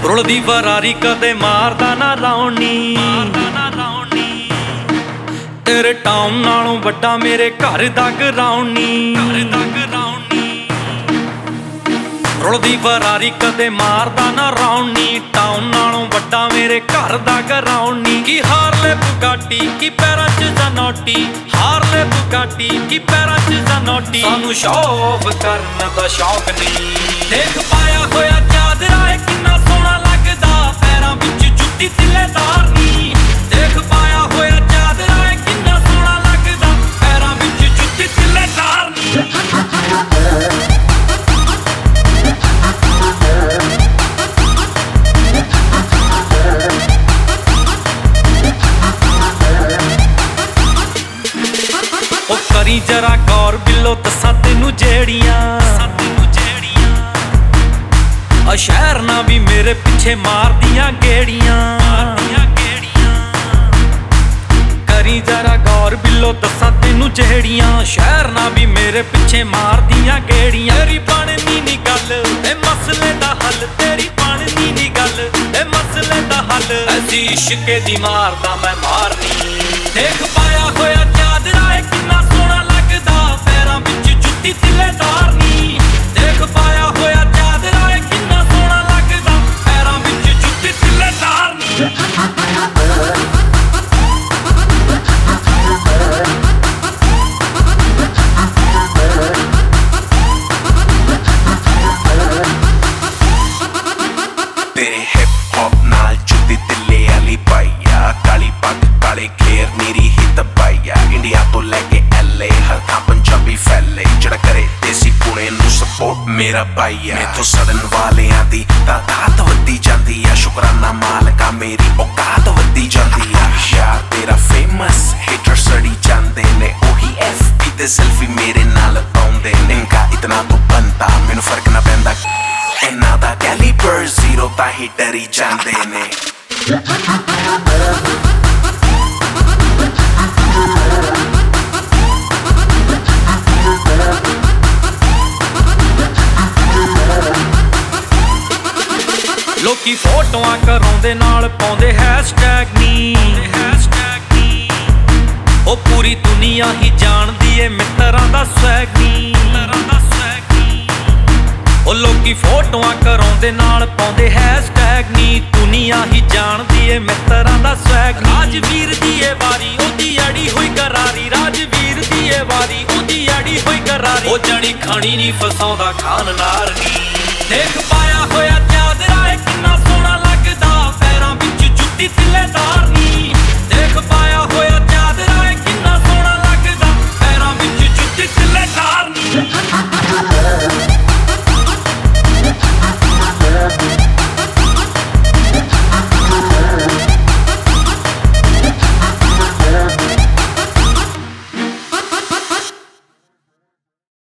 ਰੁਲਦੀ Ferrari ਕਦੇ ਮਾਰਦਾ ਨਾ ਰੌਣੀ। ਤੇਰੇ ਟਾਊਨ ਨਾਲੋਂ ਵੱਡਾ ਮੇਰੇ ਘਰ ਦਾ ਗਰਾਉਣੀ। ਰੁਲਦੀ ਫਰਾਰੀ ਕਦੇ ਮਾਰਦਾ ਨਾ ਰੌਣੀ। ਟਾਊਨ ਨਾਲੋਂ ਵੱਡਾ ਮੇਰੇ ਘਰ ਦਾ ਗਰਾਉਣੀ। ਕੀ ਹਾਰਲੇ ਬੁਗਾਟੀ ਕੀ ਪੈਰਾਂ 'ਚ ਜ਼ਨੋਟੀ। ਹਾਰਲੇ ਬੁਗਾਟੀ ਕੀ ਪੈਰਾਂ 'ਚ ਜ਼ਨੋਟੀ। ਸਾਨੂੰ ਸ਼ੌਕ ਕਰਨ ਦਾ ਸ਼ੌਕ ਨਹੀਂ। ਦੇਖ ਪਾਇਆ ਹੋਇਆ ਚਾਦਰਾ ਏ ਕਿੰਨਾ ਸੋਹਣਾ ਲੱਗਦਾ। ਪੈਰਾਂ ਵਿੱਚ ਜੁੱਤੀ ਤਿੱਲੇਦਾਰ ਨੀ। ਦੇਖ ਪਾਇਆ ਹੋਇਆ ਚਾਦਰਾ ਏ ਕਿੰਨਾ ਸੋਹਣਾ ਲੱਗਦਾ। ਪੈਰਾਂ ਵਿੱਚ ਜੁੱਤੀ ਤਿੱਲੇਦਾਰ ਨੀ। ਉਹ ਕਰੀ ਜਰਾ ਗੌਰ ਬਿੱਲੋ ਦੱਸਾਂ ਤੈਨੂੰ ਜਿਹੜੀਆਂ ਆ ਸ਼ਹਿਰ ਨਾ ਵੀ ਮੇਰੇ ਪਿੱਛੇ ਮਾਰਦੀਆਂ ਗੇੜੀਆਂ। ਕਰੀ ਜਰਾ ਗੌਰ ਬਿੱਲੋ ਦੱਸਾਂ ਤੈਨੂੰ ਜਿਹੜੀਆਂ ਸ਼ਹਿਰ ਨਾ ਵੀ ਮੇਰੇ ਪਿੱਛੇ ਮਾਰਦੀਆਂ ਗੇੜੀਆਂ। ਤੇਰੀ ਬਣਨੀ ਨੀ ਗੱਲ ਇਹ ਮਸਲੇ ਦਾ ਹੱਲ। ਤੇਰੀ ਬਣਨੀ ਨੀ ਗੱਲ ਇਹ ਮਸਲੇ ਦਾ ਹੱਲ। ਐਸੀ ਇਸ਼ਕੇ ਦੀ ਮਾਰਦਾ ਮੈਂ ਮਾਰਨੀ। ਦੇਖ ਪਾਇਆ ਹੋਇਆ ਚਾਦਰਾ ਏ ਕਿੰਨਾ ਸੋਹਣਾ ਲੱਗਦਾ। ਪੈਰਾਂ ਵਿੱਚ ਜੁੱਤੀ ਤਿੱਲੇਦਾਰ ਨੀ। ਦੇਖ ਪਾਇਆ ਹੋਇਆ ਚਾਦਰਾ ਏ ਕਿੰਨਾ ਸੋਹਣਾ ਲੱਗਦਾ। ਪੈਰਾਂ ਵਿੱਚ ਜੁੱਤੀ ਤਿੱਲੇਦਾਰ ਨੀ। ਤੇਰੇ ਹਿਪ ਹੌਪ ਨਾਲ ਜੁੱਤੀ ਤਿੱਲੇ ਵਾਲੀ ਪਾਈਆ। ਕਾਲੀ ਪੱਗ ਕਾਲੇ ਘੇਰ ਮੇਰੀ ਹੀ ਤਬਾਈਆ। ਇੰਡੀਆ ਤੋਂ ਲੈ ਕੇ LA ਹਰ ਥਾਂ ਪੰਜਾਬੀ ਫੈਲੇ। ਜਿਹੜਾ ਕਰੇ ਦੇਸੀ ਪੁਣੇ ਨੂੰ ਸਪੋਰਟ ਮੇਰਾ ਭਾਈਆ। ਮੈਥੋਂ ਸੜਨ ਵਾਲਿਆਂ ਦੀ ਤਾਦਾਦ ਵੱਧਦੀ ਜਾਂਦੀ ਆ। ਸ਼ੁਕਰਾਨਾ ਮਾਲਕਾ ਮੇਰੀ ਔਕਾਤ ਵੱਧਦੀ ਜਾਂਦੀ ਆ। ਯਾਰ ਤੇਰਾ ਫੇਮਸ ਹੇਟਰ ਸੜੀ ਜਾਂਦੇ ਨੇ। ਉਹੀ FB ਤੇ ਸੈਲਫੀ ਮੇਰੇ ਨਾਲ ਪਾਉਂਦੇ ਨੇ। ਇਨਕਾ ਇਤਨਾ ਤੋਂ ਬੰਦਾ ਮੈਨੂੰ ਫਰਕ ਨਾ ਪੈਂਦਾ। ਇਹਨਾਂ ਦਾ ਕੈਲੀਬਰ ਜ਼ੀਰੋ ਤਾਂ ਹੀ ਡਰੀ ਜਾਂਦੇ ਨੇ। ਲੋਕੀ ਫੋਟੋਆਂ ਕਰਾਉਂਦੇ ਨਾਲ ਪਾਉਂਦੇ ਹੈਸ਼ਟੈਗ ਨੀ। ਉਹ ਪੂਰੀ ਦੁਨੀਆ ਹੀ ਜਾਣਦੀ ਏ ਮਿੱਤਰਾਂ ਦਾ ਸਵੈਗ ਨੀ। ਉਹ ਲੋਕੀ ਫੋਟੋਆਂ ਕਰਾਉਂਦੇ ਨਾਲ ਪਾਉਂਦੇ ਹੈਸ਼ਟੈਗ ਨੀ। ਦੁਨੀਆ ਹੀ ਜਾਣਦੀ ਏ ਮਿੱਤਰਾਂ ਦਾ ਸਵੈਗ। ਰਾਜਵੀਰ ਦੀ ਏ ਵਾਰੀ ਉਹਦੀ ਅੜੀ ਹੋਈ ਕਰਾਰੀ। ਰਾਜਵੀਰ ਦੀ ਏ ਵਾਰੀ ਉਹਦੀ ਅੜੀ ਹੋਈ ਕਰਾਰੀ। ਉਹ ਜਣੀ ਖਾਣੀ ਨੀ ਫਸਾਉਂਦਾ ਖਾਨ ਨਾਰ ਨੀ। ਦੇਖ